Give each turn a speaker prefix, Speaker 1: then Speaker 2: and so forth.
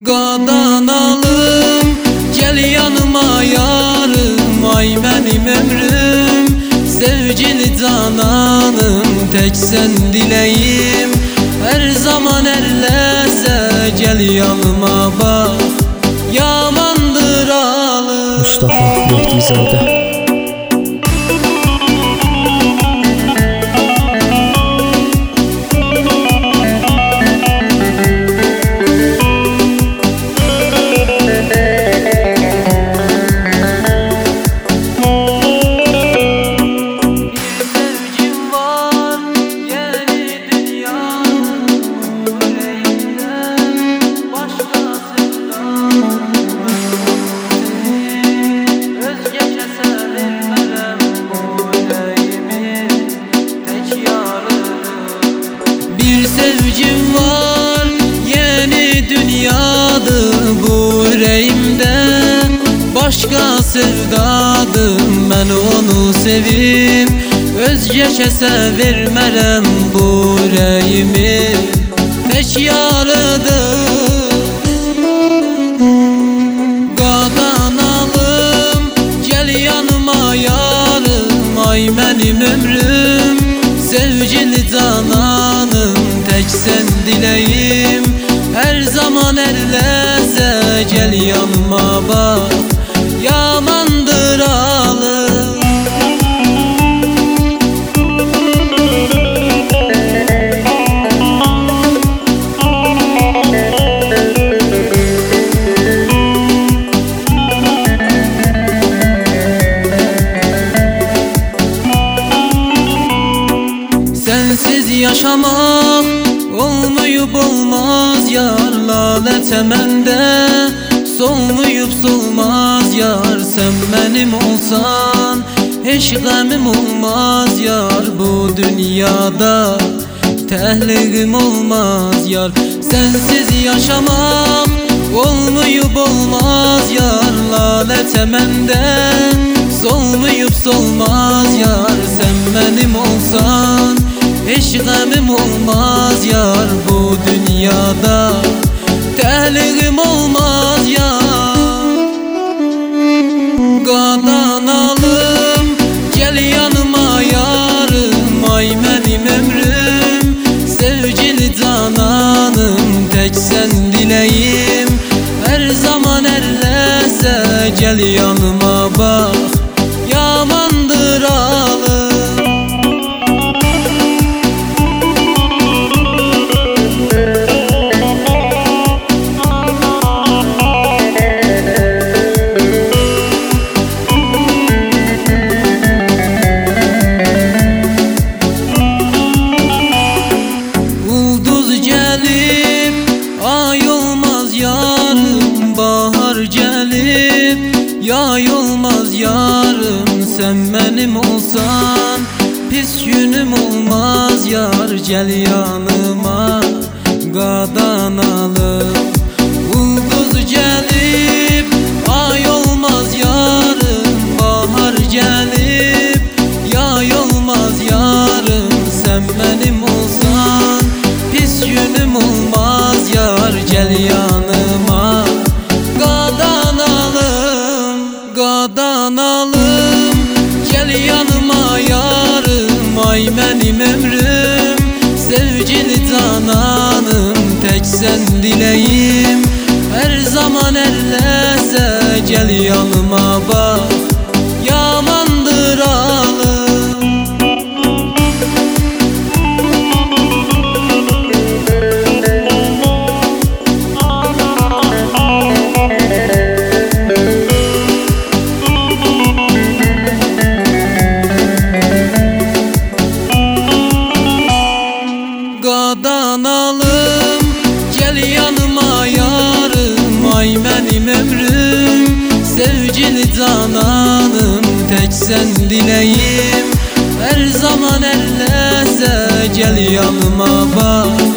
Speaker 1: Qadanalım, gel yanıma yarım, ay benim ömrüm, sevgili cananım, tek sen dileyim. Her zaman erlese gel yanıma bak, yamandır alım.
Speaker 2: Mustafa Mehdizadə.
Speaker 1: Sevgim var, yeni dünyadır bu yüreğimde. Başka sevdadım, ben onu sevim, özge kəsə vermərəm bu yüreğimi, tek yarıdır. Qadanalım, gel yanıma yarım, ay benim ömrüm, sevgili cananım, tek sen dileyim. Her zaman erlese gel yanıma bak, yamandır alım. Sensiz yaşamak olmayıp olmaz yar, lale çemende solmayıp solmaz yar. Sen benim olsan hiç gamim olmaz yar, bu dünyada tehlikim olmaz yar. Sensiz yaşamak olmayıp olmaz yar, lale çemende solmayıp solmaz yar. Sen benim olsan hiç gamim olmaz yar, bu dünyada tehlikim olmaz yar. Qadanalım, gel yanıma yarım, ay benim ömrüm, sevgili cananım, tek sen dileyim. Her zaman erlese gel yanıma bak, yamandır alım. Yay olmaz yarım, sen benim olsan pis günüm olmaz yar, gel yanıma qadanalım. Ulduz gelip ay olmaz yarım, bahar gelip yay olmaz yarım. Sen benim olsan pis günüm olmaz yar, gel yanıma Qadanalım, gel yanıma yarım, ay benim ömrüm, sevgili cananım, tek sen dileyim. Her zaman erlese gel yanıma bak, yamandır alım. Qadanalım, gel yanıma yarım, ay benim ömrüm, sevgili cananım, tek sen dileyim. Her zaman erlese gel yanıma bak,